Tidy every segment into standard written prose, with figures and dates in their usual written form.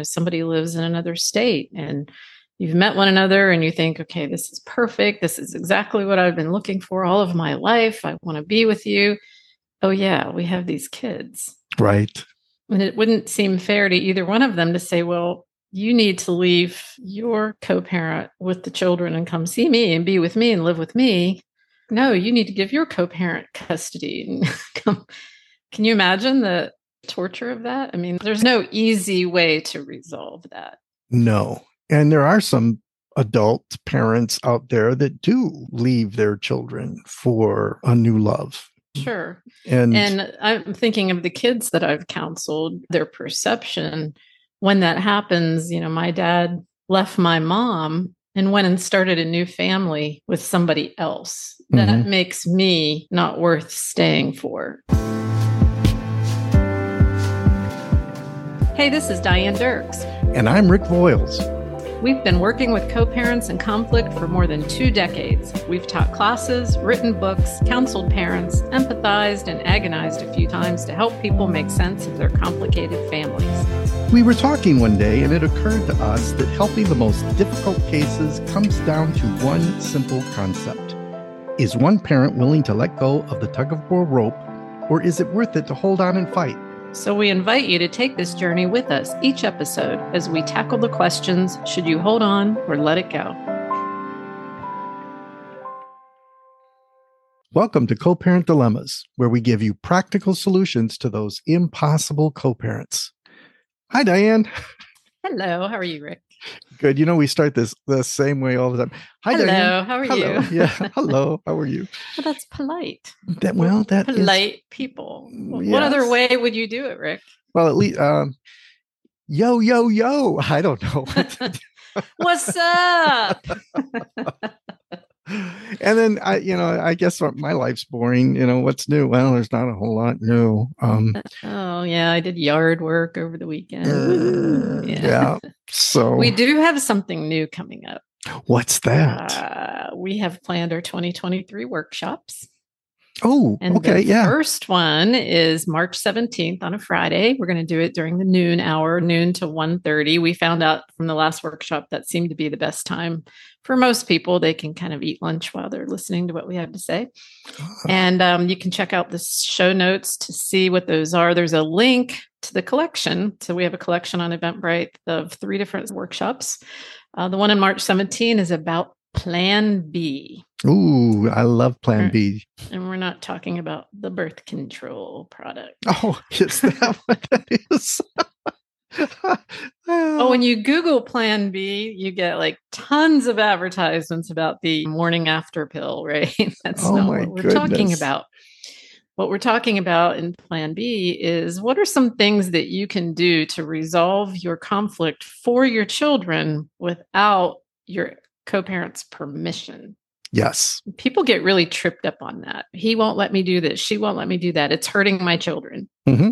somebody lives in another state and you've met one another and you think, okay, this is perfect. This is exactly what I've been looking for all of my life. I want to be with you. Oh, yeah, we have these kids. Right. And it wouldn't seem fair to either one of them to say, well, you need to leave your co-parent with the children and come see me and be with me and live with me. No, you need to give your co-parent custody and come. Can you imagine the torture of that? I mean, there's no easy way to resolve that. No. And there are some adult parents out there that do leave their children for a new love. Sure. And I'm thinking of the kids that I've counseled, their perception when that happens. You know, my dad left my mom and went and started a new family with somebody else. That makes me not worth staying for. Hey, this is Diane Dirks. And I'm Rick Voiles. We've been working with co-parents in conflict for more than 2 decades. We've taught classes, written books, counseled parents, empathized and agonized a few times to help people make sense of their complicated families. We were talking one day and it occurred to us that helping the most difficult cases comes down to one simple concept. Is one parent willing to let go of the tug-of-war rope, or is it worth it to hold on and fight? So we invite you to take this journey with us each episode as we tackle the questions, should you hold on or let it go? Welcome to Co-Parent Dilemmas, where we give you practical solutions to those impossible co-parents. Hi, Diane. Hello. How are you, Rick? Good. You know, we start this the same way all the time. Hi, hello. Diane. How are hello. you? Yeah. Hello. How are you? Well, that's polite. That polite people. Yes. What other way would you do it, Rick? Well, at least, yo. I don't know. What's up? And then I guess my life's boring. You know, what's new? Well, there's not a whole lot new. Oh yeah, I did yard work over the weekend. Yeah. So we do have something new coming up. What's that? We have planned our 2023 workshops. Oh, and okay. The first one is March 17th on a Friday. We're going to do it during the noon hour, noon to 1:30. We found out from the last workshop that seemed to be the best time for most people. They can kind of eat lunch while they're listening to what we have to say. And you can check out the show notes to see what those are. There's a link to the collection. So we have a collection on Eventbrite of 3 different workshops. The one on March 17 is about Plan B. Ooh, I love Plan B. And we're not talking about the birth control product. Oh, is that what that is? When you Google Plan B, you get like tons of advertisements about the morning after pill, right? That's not what we're talking about. What we're talking about in Plan B is what are some things that you can do to resolve your conflict for your children without your co-parent's permission. Yes. People get really tripped up on that. He won't let me do this. She won't let me do that. It's hurting my children.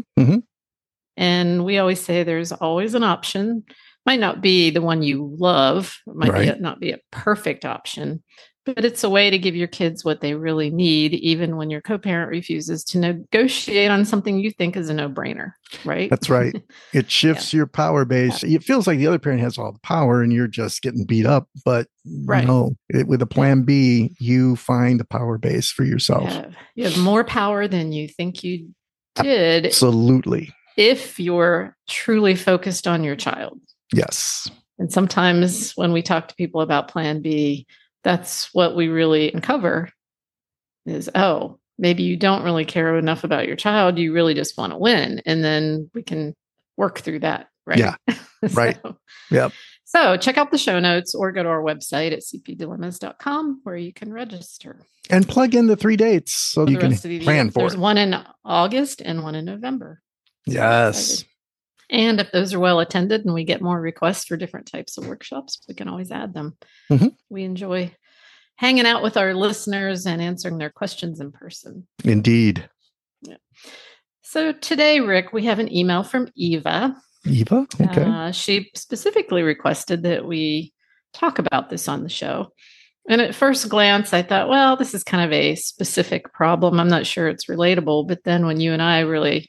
And we always say there's always an option. Might not be the one you love. It might not be a perfect option, but it's a way to give your kids what they really need, even when your co-parent refuses to negotiate on something you think is a no-brainer, right? That's right. It shifts your power base. It feels like the other parent has all the power and you're just getting beat up. But no, with a Plan B, you find the power base for yourself. You have more power than you think you did. Absolutely. If you're truly focused on your child. Yes. And sometimes when we talk to people about Plan B, that's what we really uncover is, maybe you don't really care enough about your child. You really just want to win. And then we can work through that. Right. Yeah. Right. Yep. So check out the show notes or go to our website at cpdilemmas.com where you can register. And plug in the 3 dates so you can plan for it. There's one in August and one in November. Yes. And if those are well attended and we get more requests for different types of workshops, we can always add them. We enjoy hanging out with our listeners and answering their questions in person. Indeed. Yeah. So today, Rick, we have an email from Eva. Eva? Okay. She specifically requested that we talk about this on the show. And at first glance, I thought, well, this is kind of a specific problem. I'm not sure it's relatable. But then when you and I really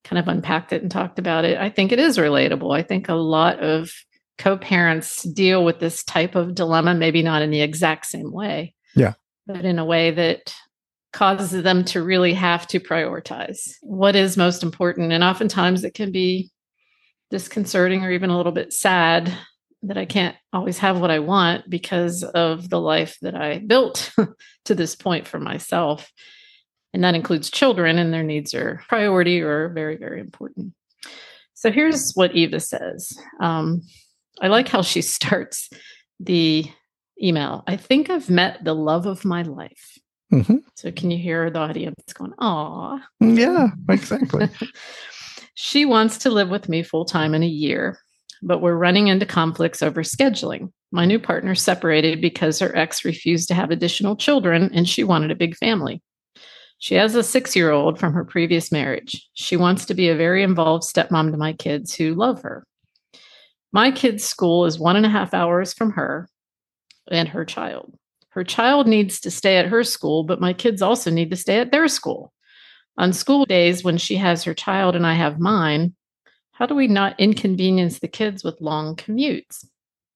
kind of unpacked it and talked about it. I think it is relatable. I think a lot of co-parents deal with this type of dilemma, maybe not in the exact same way, but in a way that causes them to really have to prioritize what is most important. And oftentimes it can be disconcerting or even a little bit sad that I can't always have what I want because of the life that I built to this point for myself. And that includes children, and their needs are priority or very, very important. So here's what Eva says. I like how she starts the email. I think I've met the love of my life. Mm-hmm. So can you hear the audience going, aw? Yeah, exactly. She wants to live with me full time in a year, but we're running into conflicts over scheduling. My new partner separated because her ex refused to have additional children and she wanted a big family. She has a 6-year-old from her previous marriage. She wants to be a very involved stepmom to my kids who love her. My kid's school is 1.5 hours from her and her child. Her child needs to stay at her school, but my kids also need to stay at their school. On school days when she has her child and I have mine, how do we not inconvenience the kids with long commutes?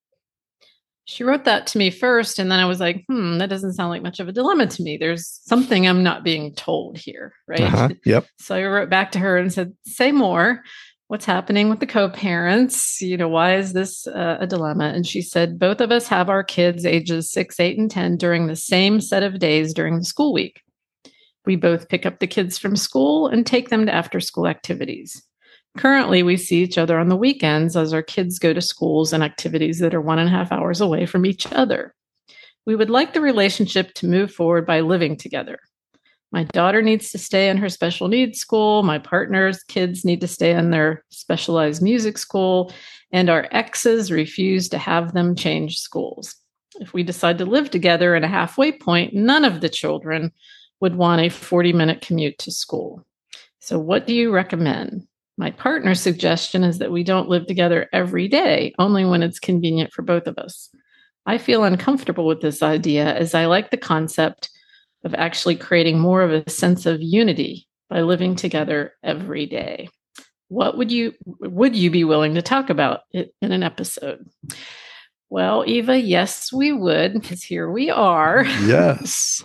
She wrote that to me first, and then I was like, that doesn't sound like much of a dilemma to me. There's something I'm not being told here, right? Yep. So I wrote back to her and said, say more. What's happening with the co-parents? Why is this a dilemma? And she said, both of us have our kids ages 6, 8, and 10 during the same set of days during the school week. We both pick up the kids from school and take them to after-school activities. Currently, we see each other on the weekends as our kids go to schools and activities that are 1.5 hours away from each other. We would like the relationship to move forward by living together. My daughter needs to stay in her special needs school. My partner's kids need to stay in their specialized music school. And our exes refuse to have them change schools. If we decide to live together at a halfway point, none of the children would want a 40-minute commute to school. So what do you recommend? My partner's suggestion is that we don't live together every day, only when it's convenient for both of us. I feel uncomfortable with this idea as I like the concept of actually creating more of a sense of unity by living together every day. What would you be willing to talk about it in an episode? Well, Eva, yes, we would, because here we are. Yes.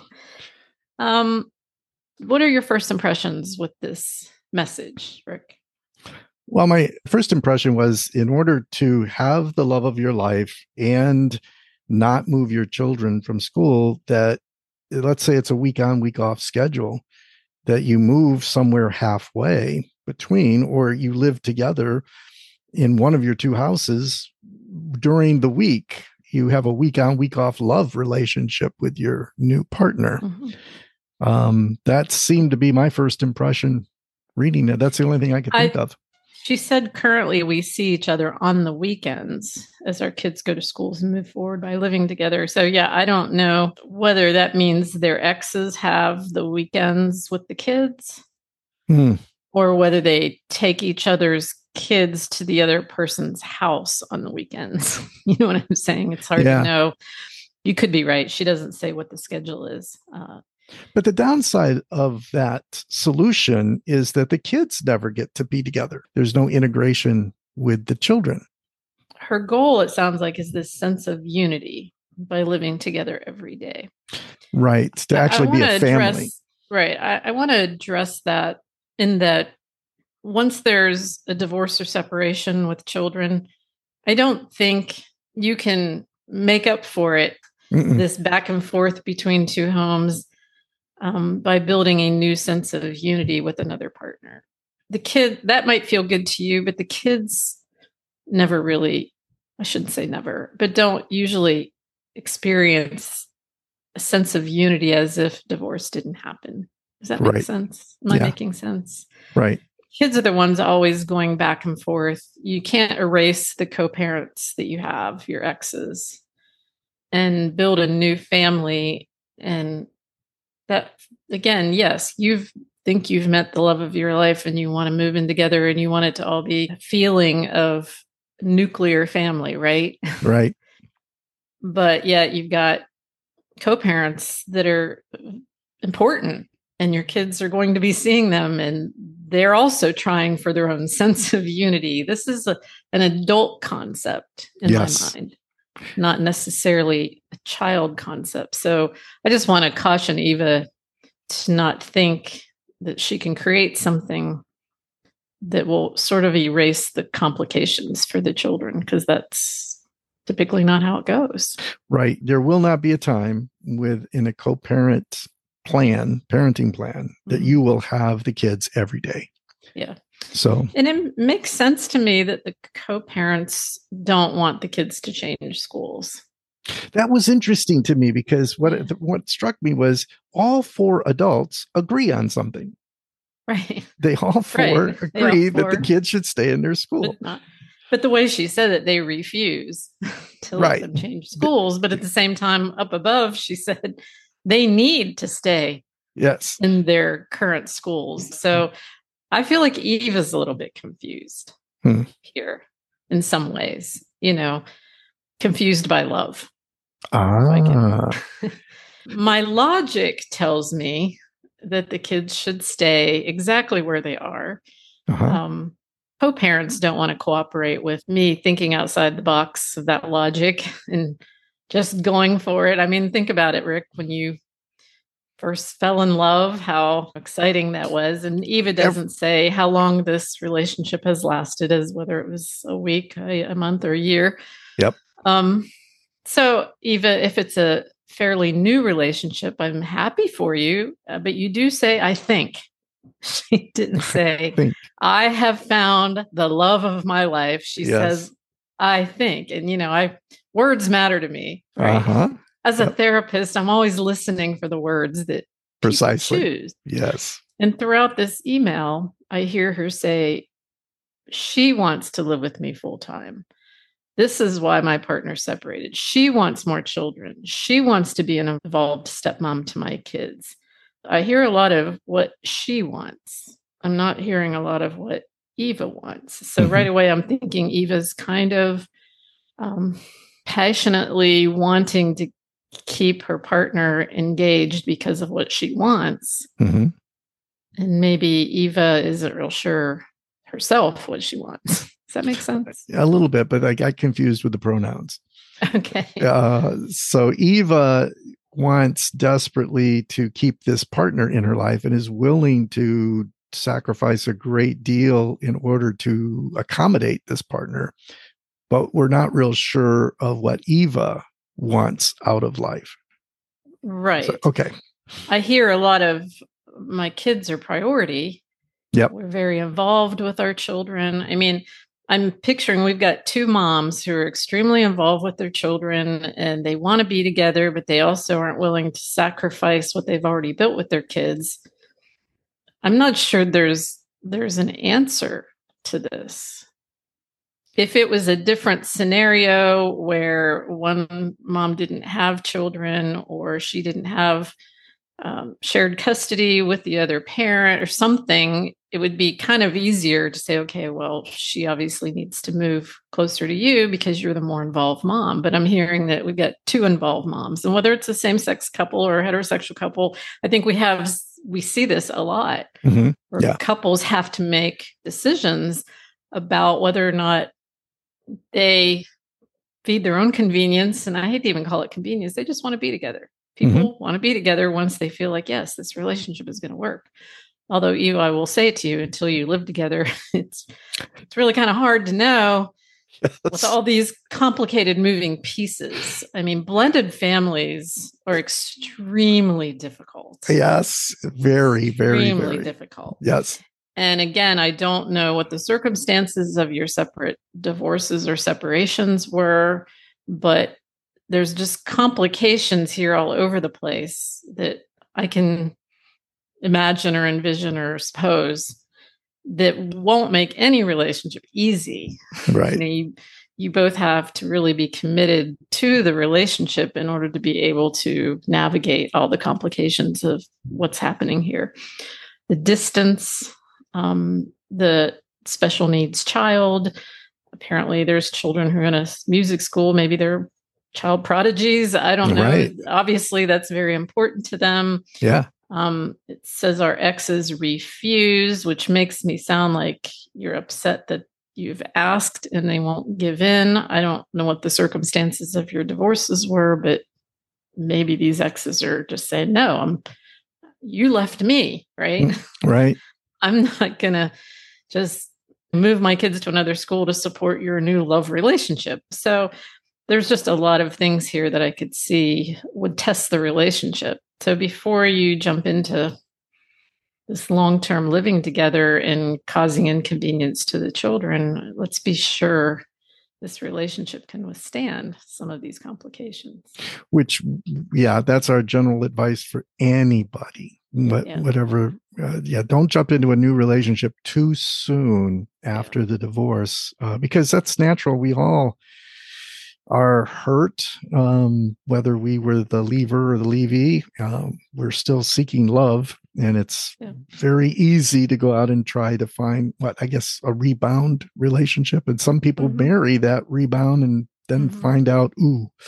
What are your first impressions with this message, Rick? Well, my first impression was in order to have the love of your life and not move your children from school, that let's say it's a week on, week off schedule, that you move somewhere halfway between, or you live together in one of your two houses during the week. You have a week on, week off love relationship with your new partner. Mm-hmm. That seemed to be my first impression reading it. That's the only thing I could think of. She said currently we see each other on the weekends as our kids go to schools and move forward by living together. So yeah, I don't know whether that means their exes have the weekends with the kids or whether they take each other's kids to the other person's house on the weekends. You know what I'm saying? It's hard to know. You could be right. She doesn't say what the schedule is. But the downside of that solution is that the kids never get to be together. There's no integration with the children. Her goal, it sounds like, is this sense of unity by living together every day. Right. To actually be a family. I want to address that in that once there's a divorce or separation with children, I don't think you can make up for it, this back and forth between two homes, by building a new sense of unity with another partner. The kid, that might feel good to you, but the kids never really, I shouldn't say never, but don't usually experience a sense of unity as if divorce didn't happen. Does that make sense? Am I making sense? Right. Kids are the ones always going back and forth. You can't erase the co-parents that you have, your exes, and build a new family. And that, again, yes, think you've met the love of your life and you want to move in together and you want it to all be a feeling of nuclear family, right? Right. But yet you've got co-parents that are important and your kids are going to be seeing them and they're also trying for their own sense of unity. This is an adult concept in my mind, not necessarily a child concept. So I just want to caution Eva to not think that she can create something that will sort of erase the complications for the children, because that's typically not how it goes. Right. There will not be a time in a co-parent parenting plan, that you will have the kids every day. Yeah. So, and it makes sense to me that the co-parents don't want the kids to change schools. That was interesting to me, because what struck me was all four adults agree on something. Right. They all four agree that the kids should stay in their school. But the way she said it, they refuse to let them change schools. But at the same time, up above, she said they need to stay in their current schools. So I feel like Eve is a little bit confused here in some ways, confused by love. My logic tells me that the kids should stay exactly where they are. Co-parents don't want to cooperate with me thinking outside the box of that logic and just going for it. I mean, think about it, Rick, when you first fell in love, how exciting that was. And Eva doesn't say how long this relationship has lasted, as whether it was a week, a month, or a year. Yep. So Eva, if it's a fairly new relationship, I'm happy for you. But you do say, I think. She didn't say, I have found the love of my life. She says, I think. And, words matter to me. Right? As a therapist, I'm always listening for the words that people choose. Yes. And throughout this email, I hear her say, she wants to live with me full time. This is why my partner separated. She wants more children. She wants to be an involved stepmom to my kids. I hear a lot of what she wants. I'm not hearing a lot of what Eva wants. So right away, I'm thinking Eva's kind of passionately wanting to keep her partner engaged because of what she wants. And maybe Eva isn't real sure herself what she wants. Does that make sense? A little bit, but I got confused with the pronouns. Okay. So Eva wants desperately to keep this partner in her life and is willing to sacrifice a great deal in order to accommodate this partner. But we're not real sure of what Eva wants out of life. Right. So, okay. I hear a lot of my kids are priority. Yep. We're very involved with our children. I mean, I'm picturing we've got two moms who are extremely involved with their children, and they want to be together, but they also aren't willing to sacrifice what they've already built with their kids. I'm not sure there's an answer to this. If it was a different scenario where one mom didn't have children, or she didn't have shared custody with the other parent or something, it would be kind of easier to say, okay, well, she obviously needs to move closer to you because you're the more involved mom. But I'm hearing that we've got two involved moms, and whether it's a same-sex couple or a heterosexual couple, I think we see this a lot, where couples have to make decisions about whether or not they feed their own convenience. And I hate to even call it convenience. They just want to be together. People want to be together once they feel like, yes, this relationship is going to work. Although, Eve, I will say it to you, until you live together, it's really kind of hard to know with all these complicated moving pieces. I mean, blended families are extremely difficult. Yes, very, very, extremely very difficult. Yes. And again, I don't know what the circumstances of your separate divorces or separations were, but there's just complications here all over the place that I can imagine or envision or suppose that won't make any relationship easy. Right. You both have to really be committed to the relationship in order to be able to navigate all the complications of what's happening here. The distance, the special needs child. Apparently there's children who are in a music school. Maybe they're child prodigies. I don't know. Right. Obviously, that's very important to them. Yeah. It says our exes refuse, which makes me sound like you're upset that you've asked and they won't give in. I don't know what the circumstances of your divorces were, but maybe these exes are just saying, no, you left me, right? Right. I'm not going to just move my kids to another school to support your new love relationship. So there's just a lot of things here that I could see would test the relationship. So before you jump into this long-term living together and causing inconvenience to the children, let's be sure this relationship can withstand some of these complications. Which, yeah, that's our general advice for anybody. Whatever, don't jump into a new relationship too soon after the divorce, because that's natural. We all are hurt, whether we were the leaver or the leavee. We're still seeking love, and it's very easy to go out and try to find a rebound relationship. And some people marry that rebound and then find out,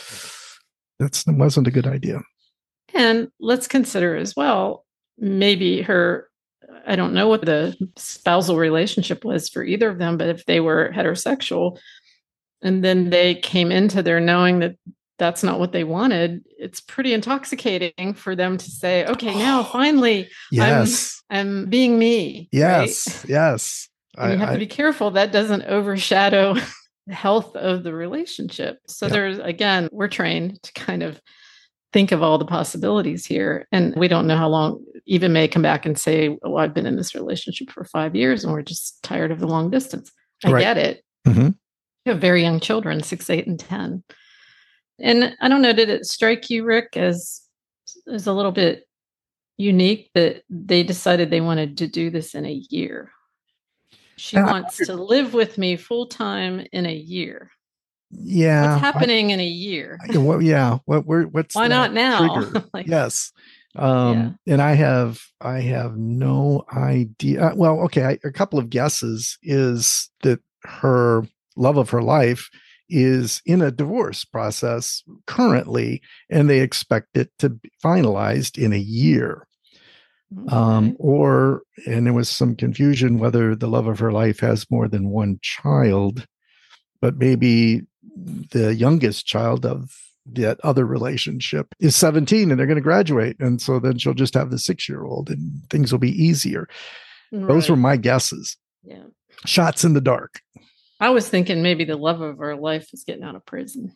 that wasn't a good idea. And let's consider as well, maybe I don't know what the spousal relationship was for either of them, but if they were heterosexual, and then they came into their knowing that that's not what they wanted, it's pretty intoxicating for them to say, okay, now finally, I'm being me. Yes, right? Yes. And you have to be careful that doesn't overshadow the health of the relationship. So we're trained to kind of think of all the possibilities here. And we don't know how long. Eva may come back and say, oh, I've been in this relationship for 5 years and we're just tired of the long distance. I get it. Mm-hmm. You have very young children, 6, 8, and 10. And I don't know, did it strike you, Rick, as a little bit unique that they decided they wanted to do this in a year? She wants to live with me full time in a year. Yeah. What's happening in a year? What's why not now? Yes. And I have no idea. Well, okay. A couple of guesses is that her love of her life is in a divorce process currently, and they expect it to be finalized in a year. Okay. And there was some confusion whether the love of her life has more than one child, but maybe the youngest child of that other relationship is 17 and they're going to graduate. And so then she'll just have the 6-year-old and things will be easier. Right. Those were my guesses. Yeah. Shots in the dark. I was thinking maybe the love of her life is getting out of prison.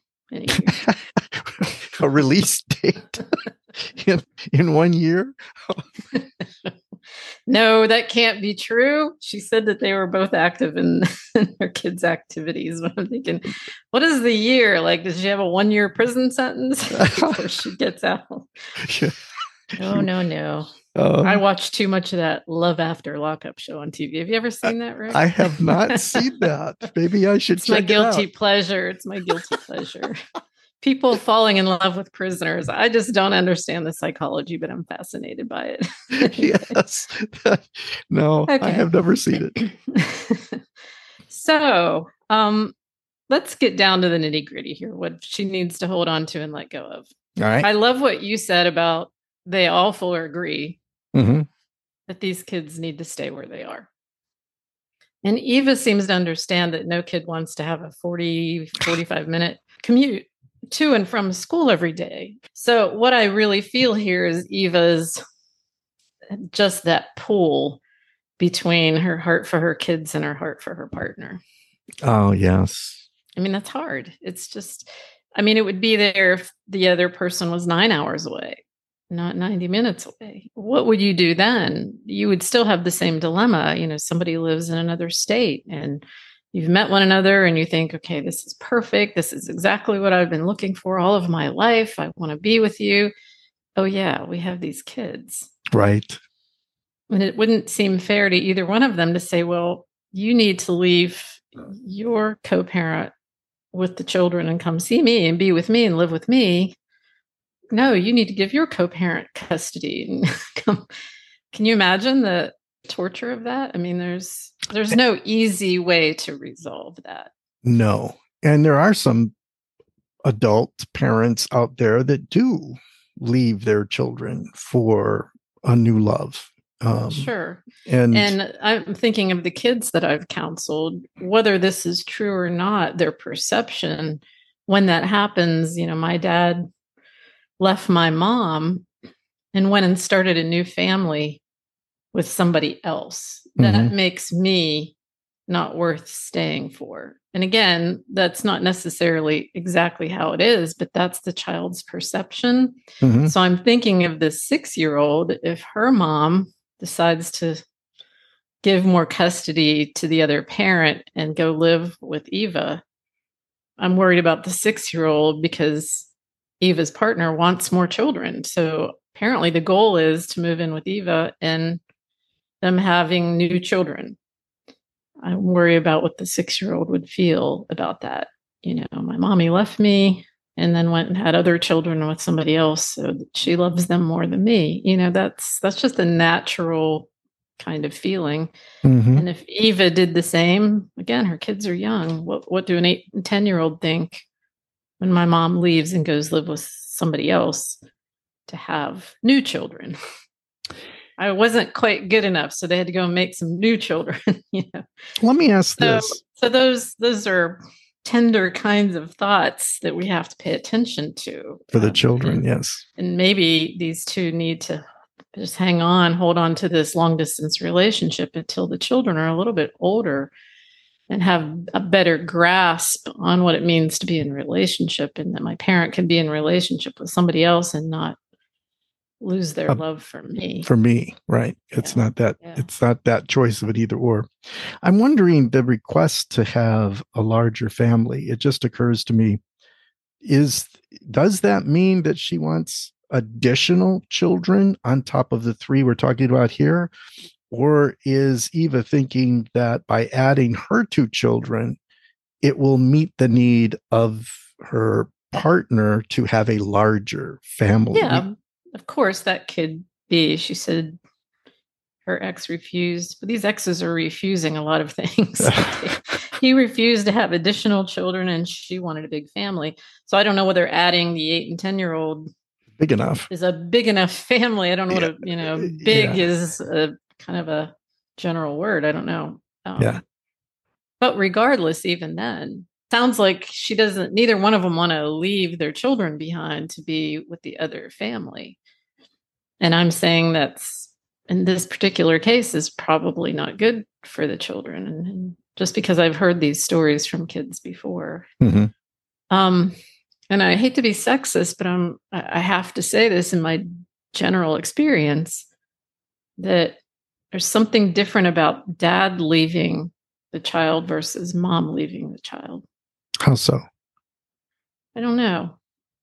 A release date in 1 year? No, that can't be true. She said that they were both active in their kids' activities. But I'm thinking, what is the year? Like, does she have a 1-year prison sentence before she gets out? No. I watched too much of that Love After Lockup show on TV. Have you ever seen that, Rick? I have not seen that. Maybe I should check it out. It's my guilty pleasure. It's my guilty pleasure. People falling in love with prisoners. I just don't understand the psychology, but I'm fascinated by it. Yes. No, okay. I have never seen it. So let's get down to the nitty gritty here. What she needs to hold on to and let go of. All right. I love what you said about they all fully agree that these kids need to stay where they are. And Eva seems to understand that no kid wants to have a 45-minute commute to and from school every day. So what I really feel here is Eva's just that pull between her heart for her kids and her heart for her partner. Oh, yes. I mean, that's hard. It's just, it would be there if the other person was 9 hours away, not 90 minutes away. What would you do then? You would still have the same dilemma. Somebody lives in another state and you've met one another and you think, okay, this is perfect. This is exactly what I've been looking for all of my life. I want to be with you. Oh, yeah, we have these kids. Right. And it wouldn't seem fair to either one of them to say, well, you need to leave your co-parent with the children and come see me and be with me and live with me. No, you need to give your co-parent custody. And can you imagine the torture of that? There's no easy way to resolve that. No. And there are some adult parents out there that do leave their children for a new love. Sure. And And I'm thinking of the kids that I've counseled, whether this is true or not, their perception when that happens. My dad left my mom and went and started a new family with somebody else. That makes me not worth staying for. And again, that's not necessarily exactly how it is, but that's the child's perception. So I'm thinking of this 6-year-old, if her mom decides to give more custody to the other parent and go live with Eva, I'm worried about the 6-year-old because Eva's partner wants more children. So apparently the goal is to move in with Eva and them having new children. I worry about what the 6-year-old would feel about that. My mommy left me and then went and had other children with somebody else, so that she loves them more than me. That's just a natural kind of feeling. And if Eva did the same, again, her kids are young. What do an 8 and 10-year-old think when my mom leaves and goes live with somebody else to have new children? I wasn't quite good enough, so they had to go and make some new children. Let me ask this. So those are tender kinds of thoughts that we have to pay attention to For the children, yes. And maybe these two need to just hold on to this long distance relationship until the children are a little bit older and have a better grasp on what it means to be in a relationship, and that my parent can be in a relationship with somebody else and not lose their love for me. For me, right. It's not that it's not that choice of it either or. I'm wondering, the request to have a larger family, it just occurs to me, does that mean that she wants additional children on top of the 3 we're talking about here? Or is Eva thinking that by adding her 2 children, it will meet the need of her partner to have a larger family? Yeah. Of course, that could be. She said her ex refused, but these exes are refusing a lot of things. He refused to have additional children and she wanted a big family. So I don't know whether adding the 8 and 10-year-old big enough is a big enough family. I don't know what big is a kind of a general word. I don't know. But regardless, even then, sounds like neither one of them want to leave their children behind to be with the other family. And I'm saying that's, in this particular case, is probably not good for the children. And just because I've heard these stories from kids before. And I hate to be sexist, but I have to say this in my general experience, that there's something different about dad leaving the child versus mom leaving the child. How so? I don't know.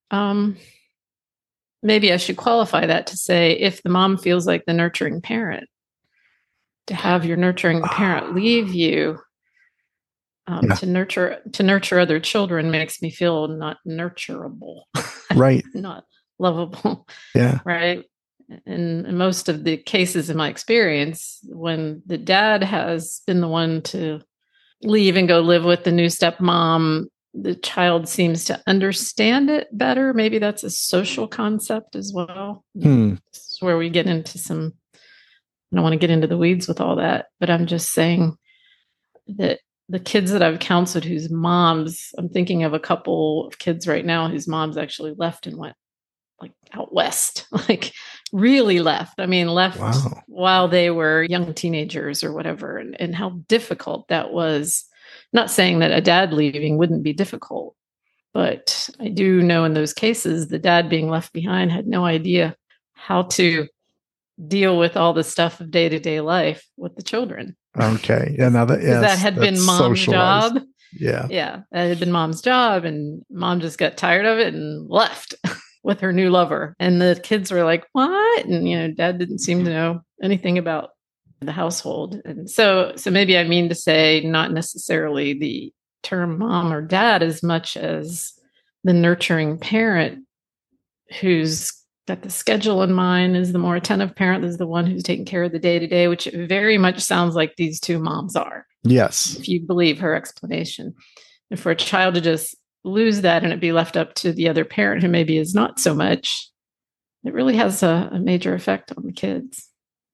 Maybe I should qualify that to say, if the mom feels like the nurturing parent, to have your nurturing parent leave you to nurture other children makes me feel not nurturable, right? Not lovable, right? In most of the cases in my experience, when the dad has been the one to leave and go live with the new stepmom, the child seems to understand it better. Maybe that's a social concept as well. This is where we get into some, I don't want to get into the weeds with all that, but I'm just saying that the kids that I've counseled whose moms, I'm thinking of a couple of kids right now whose moms actually left and went like out west, like really left. I mean, left while they were young teenagers or whatever, and how difficult that was. Not saying that a dad leaving wouldn't be difficult, but I do know in those cases, the dad being left behind had no idea how to deal with all the stuff of day-to-day life with the children. Okay. Yeah, now that had been mom's socialized. job. Yeah. Yeah. That had been mom's job, and mom just got tired of it and left with her new lover. And the kids were like, what? And, dad didn't seem to know anything about the household. And so maybe I mean to say not necessarily the term mom or dad as much as the nurturing parent who's got the schedule in mind, is the more attentive parent, is the one who's taking care of the day-to-day, which it very much sounds like these two moms are. Yes. If you believe her explanation. And for a child to just lose that and it be left up to the other parent who maybe is not so much, it really has a major effect on the kids.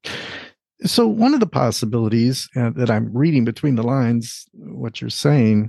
So one of the possibilities that I'm reading between the lines, what you're saying,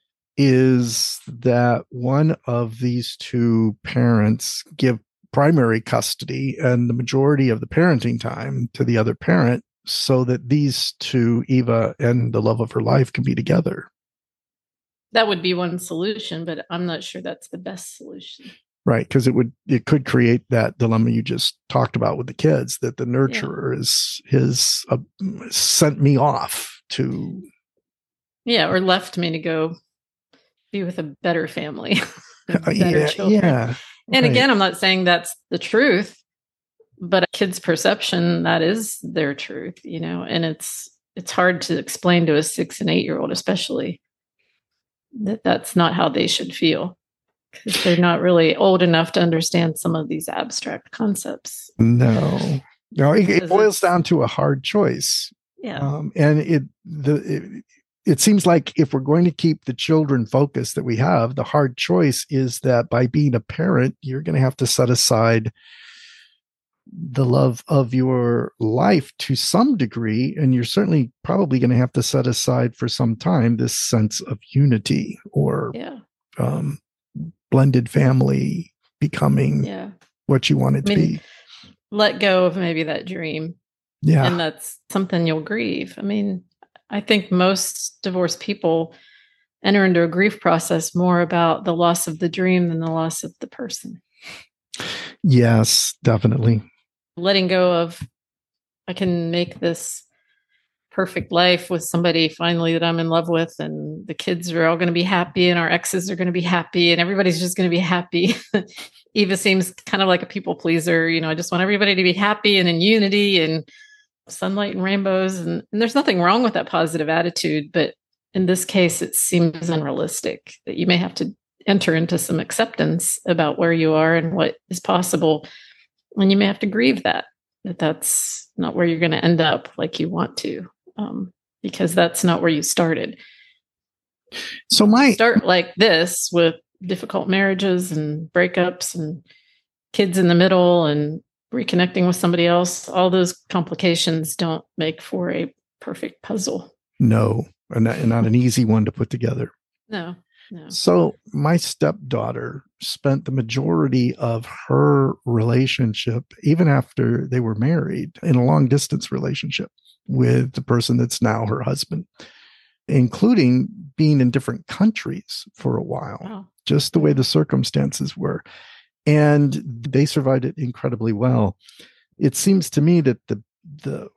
is that one of these two parents give primary custody and the majority of the parenting time to the other parent so that these two, Eva and the love of her life, can be together. That would be one solution, but I'm not sure that's the best solution. Right, because it could create that dilemma you just talked about with the kids, that the nurturer is sent me off to, or left me to go be with a better family, children. Yeah. And again, I'm not saying that's the truth, but a kid's perception, that is their truth, and it's hard to explain to a 6 and 8-year-old, especially, that that's not how they should feel, because they're not really old enough to understand some of these abstract concepts. No, it boils down to a hard choice. Yeah. And it seems like if we're going to keep the children focused that we have, the hard choice is that by being a parent, you're going to have to set aside the love of your life to some degree. And you're certainly probably going to have to set aside for some time this sense of unity or blended family becoming what you want it to be. Let go of maybe that dream. Yeah. And that's something you'll grieve. I mean, I think most divorced people enter into a grief process more about the loss of the dream than the loss of the person. Yes, definitely. Letting go of, I can make this perfect life with somebody finally that I'm in love with, and the kids are all going to be happy, and our exes are going to be happy, and everybody's just going to be happy. Eva seems kind of like a people pleaser. I just want everybody to be happy and in unity and sunlight and rainbows. And there's nothing wrong with that positive attitude. But in this case, it seems unrealistic, that you may have to enter into some acceptance about where you are and what is possible. And you may have to grieve that that's not where you're going to end up like you want to, because that's not where you started. So start like this with difficult marriages and breakups and kids in the middle and reconnecting with somebody else. All those complications don't make for a perfect puzzle. No, and not an easy one to put together. No. So my stepdaughter spent the majority of her relationship, even after they were married, in a long distance relationship with the person that's now her husband, including being in different countries for a while, just the way the circumstances were. And they survived it incredibly well. It seems to me that the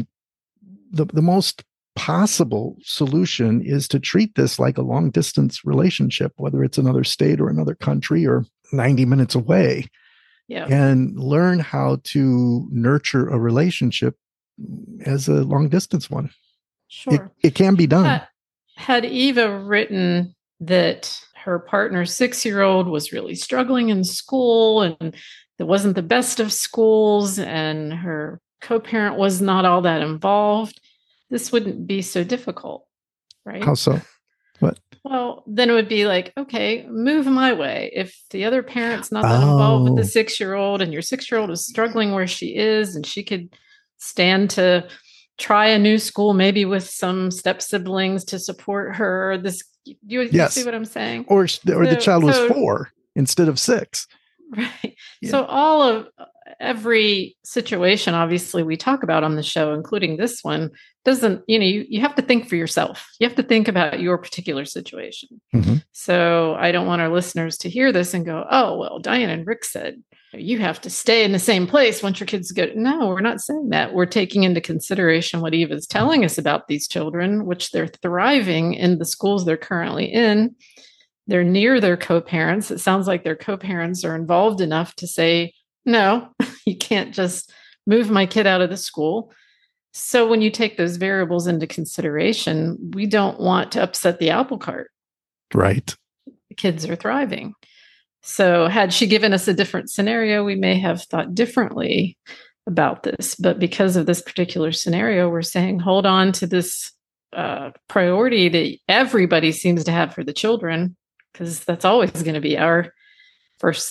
most possible solution is to treat this like a long distance relationship, whether it's another state or another country or 90 minutes away, and learn how to nurture a relationship as a long distance one. Sure. It can be done. Had Eva written that her partner's 6-year-old was really struggling in school and it wasn't the best of schools and her co-parent was not all that involved, this wouldn't be so difficult, right? How so? What? Well, then it would be like, okay, move my way. If the other parent's not that involved with the 6-year-old and your 6-year-old is struggling where she is and she could stand to try a new school, maybe with some step siblings to support her. You see what I'm saying? Or the child was 4 instead of 6. Right. Yeah. So every situation, obviously, we talk about on the show, including this one, doesn't, you have to think for yourself. You have to think about your particular situation. Mm-hmm. So I don't want our listeners to hear this and go, oh, well, Diane and Rick said, you have to stay in the same place once your kids go. No, we're not saying that. We're taking into consideration what Eva is telling us about these children, which they're thriving in the schools they're currently in. They're near their co-parents. It sounds like their co-parents are involved enough to say, no, you can't just move my kid out of the school. So when you take those variables into consideration, we don't want to upset the apple cart. Right. The kids are thriving. So had she given us a different scenario, we may have thought differently about this. But because of this particular scenario, we're saying, hold on to this priority that everybody seems to have for the children, because that's always going to be our first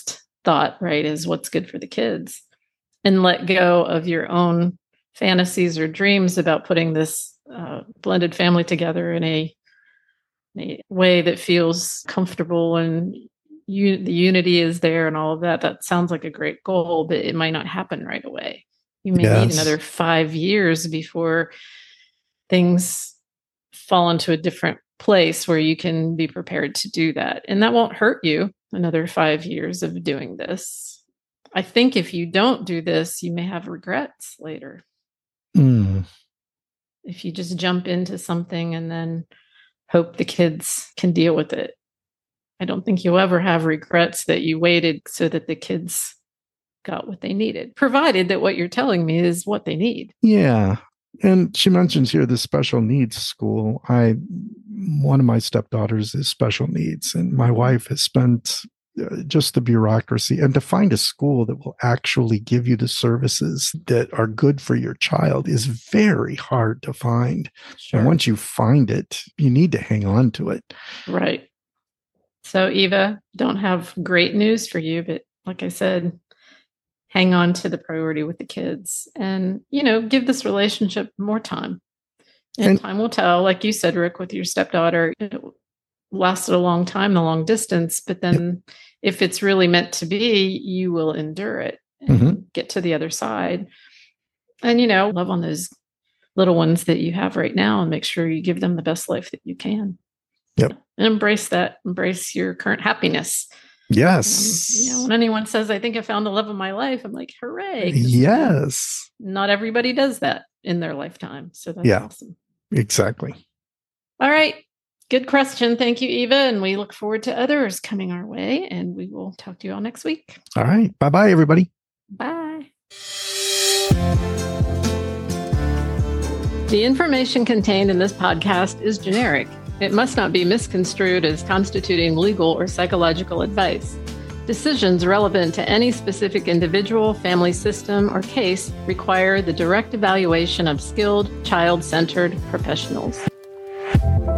thought, right, is what's good for the kids, and let go of your own fantasies or dreams about putting this blended family together in a way that feels comfortable and the unity is there and all of that. That sounds like a great goal, but it might not happen right away. You may need another 5 years before things fall into a different place where you can be prepared to do that. And that won't hurt you, another 5 years of doing this. I think if you don't do this, you may have regrets later. If you just jump into something and then hope the kids can deal with it, I don't think you'll ever have regrets that you waited so that the kids got what they needed, provided that what you're telling me is what they need. Yeah. And she mentions here the special needs school. One of my stepdaughters is special needs, and my wife has spent just the bureaucracy, and to find a school that will actually give you the services that are good for your child is very hard to find. Sure. And once you find it, you need to hang on to it. Right. So, Eva, don't have great news for you, but like I said, hang on to the priority with the kids and, give this relationship more time. And time will tell, like you said, Rick, with your stepdaughter, it lasted a long time, the long distance, but then if it's really meant to be, you will endure it and get to the other side. And, love on those little ones that you have right now and make sure you give them the best life that you can. Yep. And embrace that. Embrace your current happiness. Yes. When anyone says, I think I found the love of my life, I'm like, hooray. Yes. Not everybody does that in their lifetime. So that's awesome. Exactly. All right. Good question. Thank you, Eva. And we look forward to others coming our way. And we will talk to you all next week. All right. Bye-bye, everybody. Bye. The information contained in this podcast is generic. It must not be misconstrued as constituting legal or psychological advice. Decisions relevant to any specific individual, family system, or case require the direct evaluation of skilled, child-centered professionals.